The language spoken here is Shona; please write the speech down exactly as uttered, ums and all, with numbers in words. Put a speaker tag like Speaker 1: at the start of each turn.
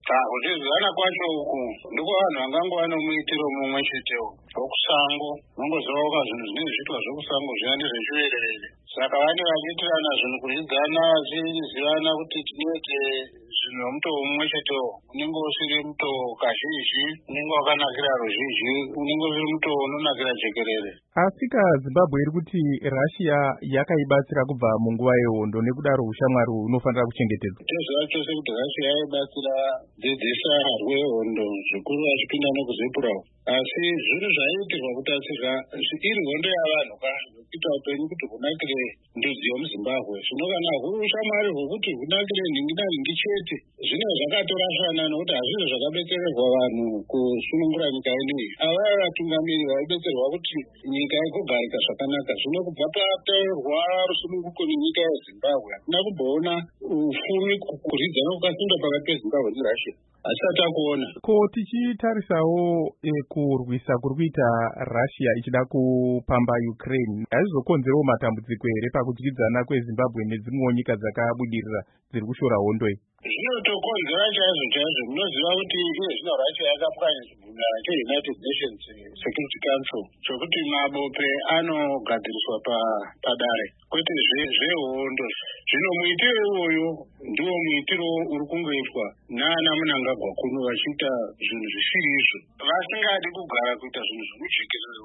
Speaker 1: Kuzvizana kwacho uku ndiko vanhu vangangova nomuitiro mumwe chetewo wekusango. Unongoziva zvinhu zvinenge zviitwa zvekusango zviya ndezvechiwererere. Saka vane vachiitirana zvinhu kuzvidzana vachizivana kuti tinoite zvinhu nomutoo mumwe chetewo. Unenge usiri mutoo kazhinji, unenge wakanakira ruzhinji, unenge usiri mutoo unonakira jekerere.
Speaker 2: Afrika Zimbabwe iri kuti Russia yakaibatsira kubva munguva yehondo, nekudaro ushamwari unofanira kuchengetedzwa.
Speaker 1: Toziva chose kuti Russia yaibatsira dzidzisa rwehondo zvikuru vachipinda nekuzipura. Asi zvinhu zvaiitirwa kutatsirwa iri hondo yavanhu kuita upenyu kuti hunakire ndudzi yomuZimbabwe. Zvino kana huri ushamwari hwekuti hunakire nhingi nanhingi chete, zvine zvakatorashana nokuti hazvizvo zvakabetsererwa vanhu kusunungura nyika ineyi. Ava vatungamiri vaibetserwa kuti nyika ikogarika zvakanaka. Zvino kubva pataurwa rusununguko nenyika yeZimbabwe hatina kumboona ufumi kuridzana kwakasimba pakati peZimbabwe neRussia. Hatisati takuona.
Speaker 2: Ko tichitarisawo e, kurwisa kuri kuita Russia ichida kupamba Ukraine, hazvizokonzerawo matambudziko here pakudyidzana kweZimbabwe nedzimwewo nyika dzakabudirira dziri kushora hondo iyi?
Speaker 1: Zvinotokonzera chaizvo chaizvo. Munoziva kuti iye zvino Russia yakapwanya chibhundara cheUnited Nations Security Council chokuti mabope anogadziriswa padare kwete zvehondo. Zvino muitiro iwoyo ndiwo muitiro uri kungoitwa naana Mnangagwa kuno vachiita zvinhu zvisiri izvo, vasingadi kugara kuita zvinhu zvemujekerere.